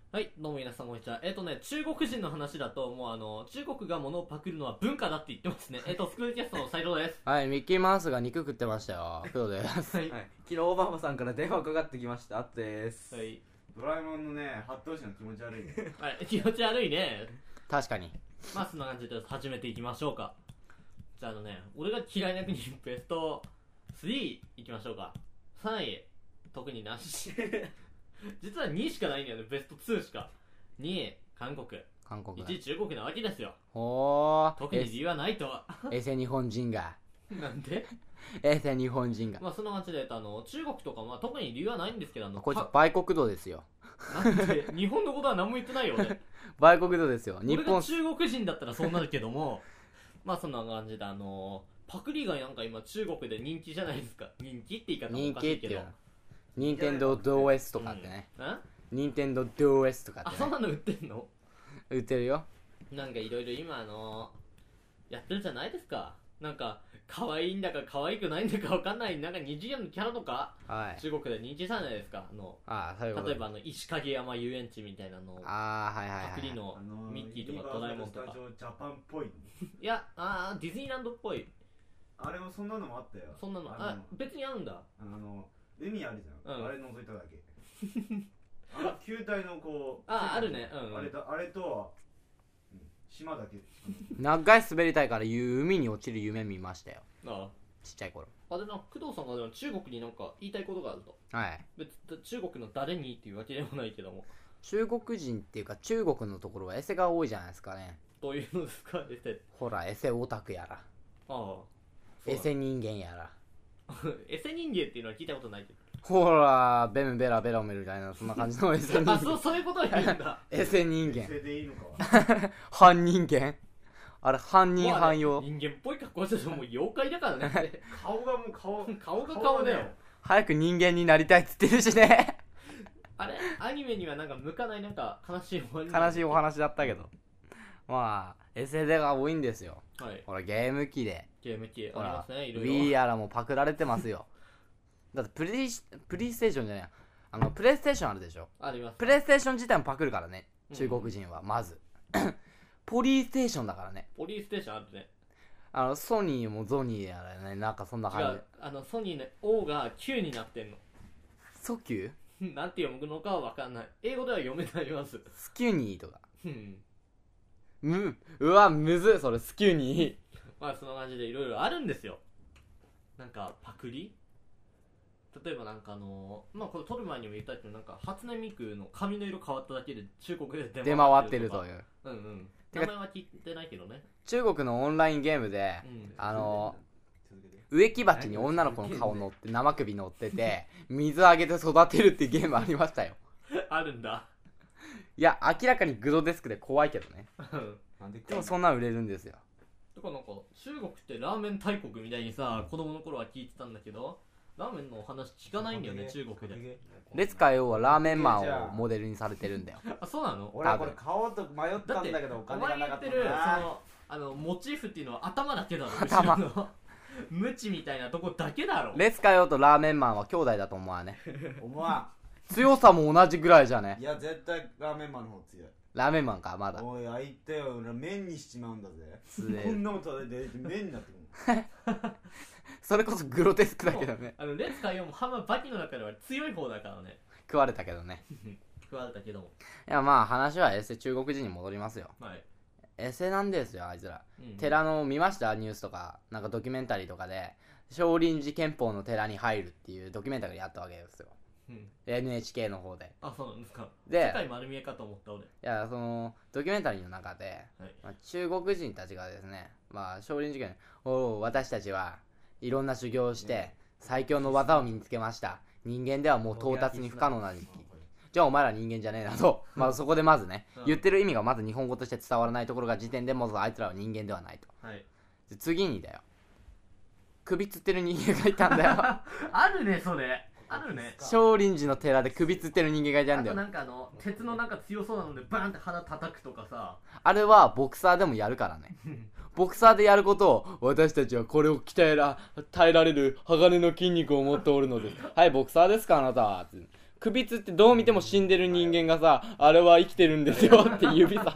はい、どうも皆さんこんにちは。中国人の話だと、もう中国が物をパクるのは文化だって言ってますね。スクールキャストの斉藤です。 はい、ミッキーマウスが肉食ってましたよ。黒です。 はい。 はい、昨日オバマさんから電話かかってきました。あってです。 はい。 ドラえもんのね、八頭身の気持ち悪いね。 はい、気持ち悪いね。 確かに。 まあ、そんな感じで始めていきましょうか。じゃあ俺が嫌いな国ベスト3いきましょうか。3位、特になし。実は2位しかないんだよね、ベスト2しか。2位、韓国。 韓国。 1位、中国なわけですよ。 おー。 特に理由はないとは。 衛星日本人が。 なんで衛星日本人が。 まあそんな感じで、中国とかは特に理由はないんですけど、 こいつ売国度ですよ。 なんで日本のことは何も言ってないよね。 売国度ですよ。日俺が本。 中国人だったらそうなるけども、まあそんな感じで、パクリがなんか今中国で人気じゃないですか。人気って言い方も人おかしいけど。 気っていうの。任天堂 DOS とかってね。任天堂 DOS とかってあ、そんね。 なの売ってんの？ 売ってるよ。 なんかいろいろ今やってるじゃないですか。なんか可愛いんだか可愛くないんだかわかんない、なんか二次元のキャラとか、 はい。 中国で人気じゃないですか。 そういうこと。 例えば石影山遊園地みたいなの、 はいはいはい。 パクリのミッキーとかドラえもんとか。 ユニバーサルスタジオジャパンっぽい。 いや、ディズニーランドっぽい。 あれもそんなのもあったよ。 そんなの、別にあるんだ。 海あるじゃん。 うんあれ覗いただけ。球体のこう。 あるね。うん。 あれとは、島だけ。 長い滑り台から海に落ちる夢見ましたよ。ちっちゃい頃。 で工藤さんが中国になんか言いたいことがあると。 はい。 別に中国の誰にっていうわけでもないけども。 中国人っていうか中国のところはエセが多いじゃないですかね。 どういうのですか？ ほら、エセオタクやら。エセ人間やら。 エセ人間っていうのは聞いたことないけど。 ほら、ベムベラベロメみたいな、そんな感じのエセ人間。 そういうことを言うんだ。 エセ人間。 それでいいのか。 半人間。あれ、半人半用。 人間っぽい格好しててもう妖怪だからね。 顔がもう顔が顔だよ。 早く人間になりたいっつってるしね。 あれアニメにはなんか向かないなんか悲しいお話。 悲しいお話だったけど。まあ、エセでが多いんですよ。 はい。 ほら、ゲーム機で。 ゲーム機ありますね、いろいろ。 Wii やらもパクられてますよ。だってプレイステーションじゃない。プレイステーションあるでしょ。 あります。 プレイステーション自体もパクるからね。中国人は、まず。ポリーステーションだからね。 ポリーステーションあるね。 ソニーもゾニーやらね、なんかそんな感じ。 違う、ソニーの O が Q になってんの。 ソキュなんて読むのかはわかんない。英語では読めないます。 スキュニーとか。 うん。 うわ、むずい、それ、スキュニー。 まあ、そんな感じでいろいろあるんですよ。なんか、パクリ例えばなんかまあこれ撮る前にも言ったけど、なんか初音ミクの髪の色変わっただけで中国で出回ってるという。 うんうん。名前は聞いてないけどね。 中国のオンラインゲームで、植木鉢に女の子の顔乗って、生首乗ってて、水あげて育てるっていうゲームありましたよ。 あるんだ。 いや、明らかにグロデスクで怖いけどね。でもそんなん売れるんですよ。 だからなんか、中国ってラーメン大国みたいにさ、子供の頃は聞いてたんだけど、ラーメンのお話聞かないんだよね、中国で。 レツカヨはラーメンマンをモデルにされてるんだよ。 あ、そうなの？ 俺はこれ買おうと迷ったんだけど、お金がなかったんだな。 モチーフっていうのは頭だけだろ。 頭後ろのムチみたいなとこだけだろ。 レツカヨとラーメンマンは兄弟だと思わね。 思わ強さも同じぐらいじゃねん。い。や、絶対ラーメンマンの方強い。 ラーメンマンか、まだ。 おい、相手よ、俺麺にしちまうんだぜ。 つえこんなことで麺になってくる。 それこそグロテスクだけどね。 レツカヨもハマバキの中では強い方だからね。 食われたけどね。 食われたけども。 いや、まあ話はエセ中国人に戻りますよ。 はい。 エセなんですよ、あいつら。 うん、 寺の見ましたニュースとか、なんかドキュメンタリーとかで、少林寺拳法の寺に入るっていうドキュメンタリーやったわけですよ。 うん、 NHK の方で。 あ、そうなんですか。 で、 世界丸見えかと思った俺。 いや、そのドキュメンタリーの中で、 はいまあ、中国人たちがですね、まあ少林寺拳、私たちはいろんな修行をして最強の技を身につけました。人間ではもう到達に不可能な時期。じゃあお前ら人間じゃねえなと、まあそこでまずね、言ってる意味がまず日本語として伝わらないところが時点でまずあいつらは人間ではないと。 はい。 で次にだよ。首つってる人間がいたんだよ。 あるね、それ。あるね。 少林寺の寺で首つってる人間がいたんだよ。 あとなんか鉄のなんか強そうなのでバーンって鼻叩くとかさ。 あれはボクサーでもやるからね。ボクサーでやることを、私たちはこれを耐えられる鋼の筋肉を持っておるのです。はい、ボクサーですかあなた。 首つってどう見ても死んでる人間がさ、あれは生きてるんですよって指さ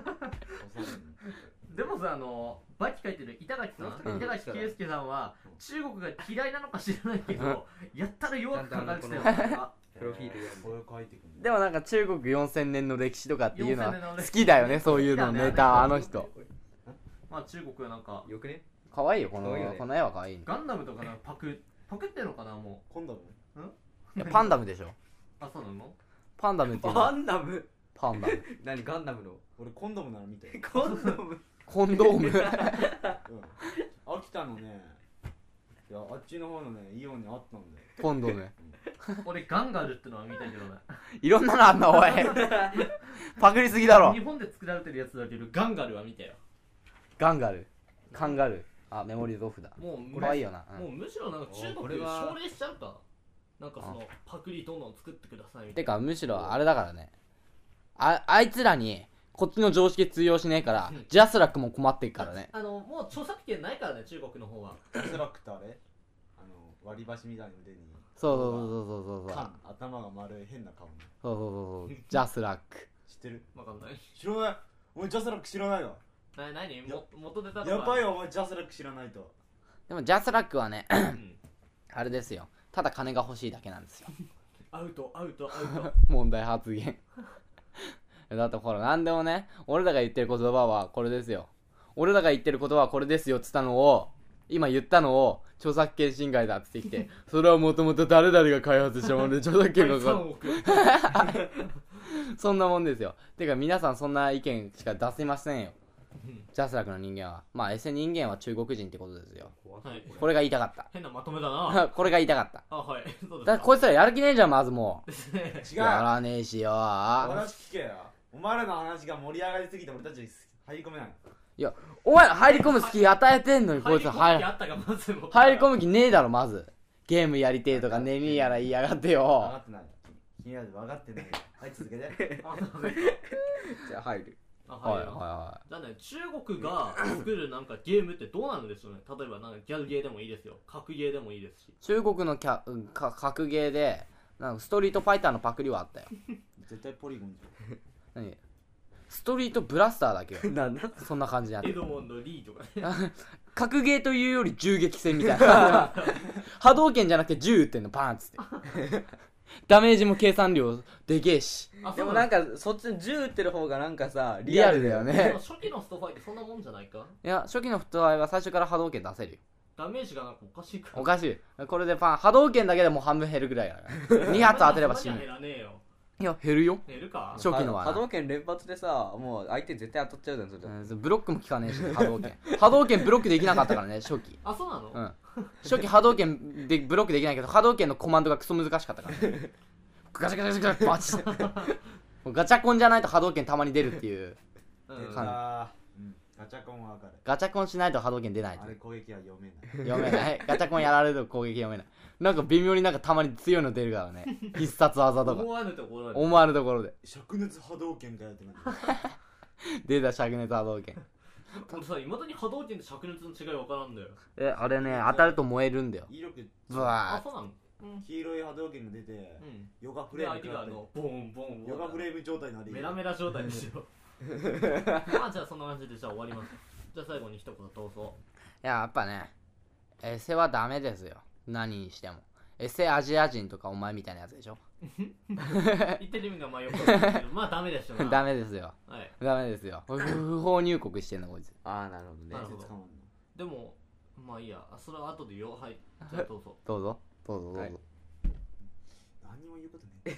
でもさ、バキ書いてる板垣さん、 うん板垣圭介さんは中国が嫌いなのか知らないけど、やったら弱く書かれてたよ。 プロフィールやこれ書いてくるでもなんか中国4000年の歴史とかっていうのは 4000年の歴史好きだよね、そういうのネタ。あの人まあ中国はなんかよくね。 可愛いよ、この可愛いよねこの絵は可愛いね。 ガンダムとかなんかパクってんのかな、もコンドムいやパンダムでしょ。 う。あ、そうなの？ パンダムっていうのはガンダム。 パンダム。 何ガンダムの。 俺コンドムなら見たよコンドム。 コンドームうん秋田のねいやあっちの方のねイオンにあったんだよコンドーム俺ガンガルってのは見たけどね。 いろんなのあんな、おいパクりすぎだろ。 日本で作られてるやつだけどガンガルは見たよ。 ガンガルカンガルー、あ、メモリーズオフだ。 もう可愛いよな、 もうむしろなんか中こ国れは奨励しちゃうか。なんかそのパクリどんどん作ってくださいみたていな。 かむしろあれだからね、あいつらにこっちの常識通用しねえからジャスラックも困ってっからね。 もう著作権ないからね、中国の方は。 ジャスラックってあれ割り箸みたいな腕にそうそうそうそうそう缶頭が丸い変な顔ねそうそうそうジャスラック。 知ってるわかんない。 知らないお前ジャスラック知らないわ何元ネタとか。 やばいよお前ジャスラック知らないとでもジャスラックはねうんあれですよ、ただ金が欲しいだけなんですよアウトアウトアウト。 問題発言だってほら、なんでもね、俺らが言ってる言葉はこれですよ、俺らが言ってる言葉はこれですよっつったのを、今言ったのを著作権侵害だって言ってきてそれはもともと誰々が開発したもので著作権がかか 3億。 そんなもんですよ。てか皆さんそんな意見しか出せませんよ。 うんジャスラックの人間は、まあエセ人間は中国人ってことですよ。 はい。 これが言いたかっ変なまとめだな。 たこれが言いたかったあ、はい。そうですか。 だからこいつらやる気ねえじゃん、まずもうですね。 違うやらねえしよ話聞けよお前らの話が盛り上がりすぎて俺たち入り込めないお前ら入り込む隙与えてんのにこいつ入入り込む気あったか、まずも。 り込む気ねえだろ。まずゲームやりてえとかねみやら言いやがって分かよ。 ってない気になる分かってないはい続けてあ、そうですか。 じゃあ入る。 あ、 はいはい。 はじゃあね、中国が作るなんかゲームってどうなるんでしょうね。例えばなんかギャルゲーでもいいですよ。格ゲーでもいいですし。 い。中国の格ゲーでなんかストリートファイターのパクリはあったよ。 絶対ポリゴンじ何ストリートブラスターだけよなんだ。 そんな感じになってエドモンド・リーとかね。 格ゲーというより銃撃戦みたいな波動拳じゃなくて銃撃ってんのパーンっつってダメージも計算量でけえしあ、 でもなんかそっちの銃撃ってる方がなんかさリアルだよでねも初期のストファイってそんなもんじゃないか。 いや初期のフットワイは最初から波動拳出せるよ。 ダメージがなんかおかしいから。 おかしい。これで波動拳だけでもう半分減るぐらいだから2発当てれば死そんなぬ。 には減らねえよ。 いや減るよ減るか。 初期のはな波動拳連発でさ、もう相手絶対当たっちゃうじゃんそれ。 ブロックも効かねえし波動拳波動拳ブロックできなかったからね初期。 あ、そうなの？ うん初期波動拳でブロックできないけど波動拳のコマンドがクソ難しかったからねガチャガチャガチャバチッガチャコンじゃないと波動拳たまに出るっていううん。 はガチャコンは分かるガチャコンしないと波動拳出ないあれ攻撃は読めない読めないガチャコンやられると攻撃読めないなんか微妙になんかたまに強いの出るからね必殺技とか思わぬところで。 思わぬところで灼熱波動拳かよってなる出た灼熱波動拳俺さ、いまだに波動拳と灼熱の違いわからんだよ。 あれね当たると燃えるんだよ威力ブあ、 ワそうなの？うん。 黄色い波動拳が出てうん。 ヨガフで、 レーム相手がボンボンボン。 ヨガフレーム状態になるメラメラ状態ですよ。まあじゃあそんな感じでじゃあ終わります。じゃあ最後に一言どうぞ。 ーやっぱねエセはダメですよ何にしてもエセアジア人とかお前みたいなやつでしょ言ってる意味がまあよくわかんないけど、まあダメでしょうな。 ダメですよはい。 ダメですよ不法入国してんのこいつああなるほどねなるほど捕まんのでも、まあいいや。それは後で言おう。はい。じゃあどうぞ。 どうぞどうぞどうぞ、 はい何にも言うことね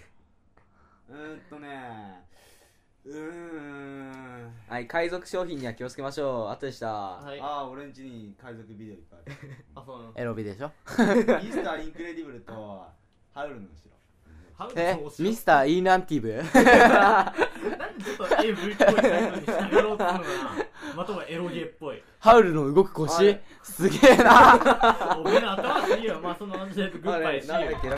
はい海賊商品には気をつけましょう。あとでした。 はい。 ああ俺ん家に海賊ビデオいっぱいあ、そうなの。 エロビでしょあるミスターインクレディブルとハウルの城ハウルえの面白いミスターイーナンティブなんでちょっと AV っぽいタイトルにしてやろうとするのかな。またはエロゲーっぽい。 ハウルの動く腰あれすげえなおめえの頭がいいよ。まあその感じでグッバイしよう。 なんだっけ